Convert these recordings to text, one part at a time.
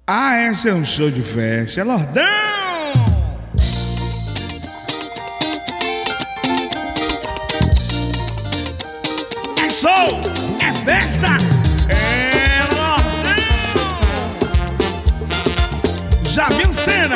Ah, esse é um show de festa, é Lordão! É show, é festa, é Lordão! Já viu cena?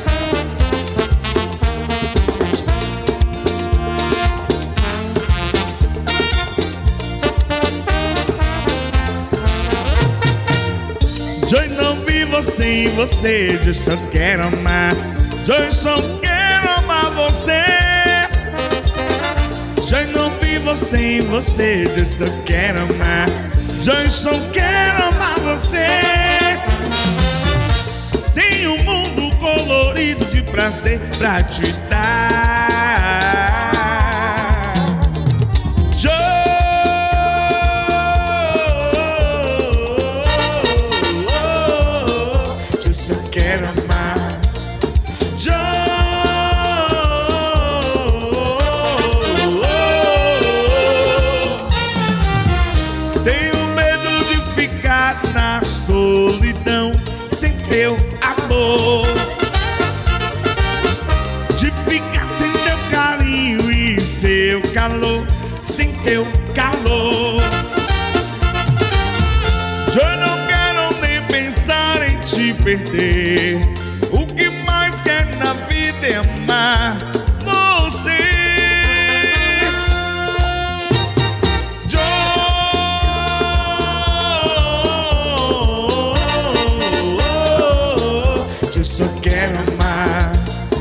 Eu não vivo sem você, eu só quero amar. Eu só quero amar você. Eu não vivo sem você, eu só quero amar. Eu só quero amar você. Tenho um mundo colorido de prazer pra te dar. Quero amar. Tenho medo de ficar na solidão sem teu amor, de ficar sem teu carinho e seu calor, sem teu calor. Eu não quero nem pensar em te perder. O que mais quer na vida é amar você. Eu só quero amar.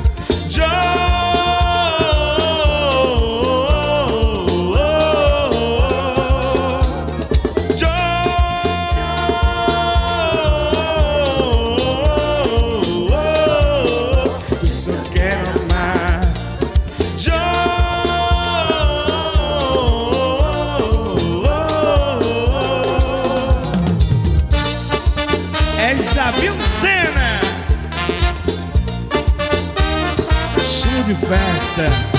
Já viu cena? Show de festa.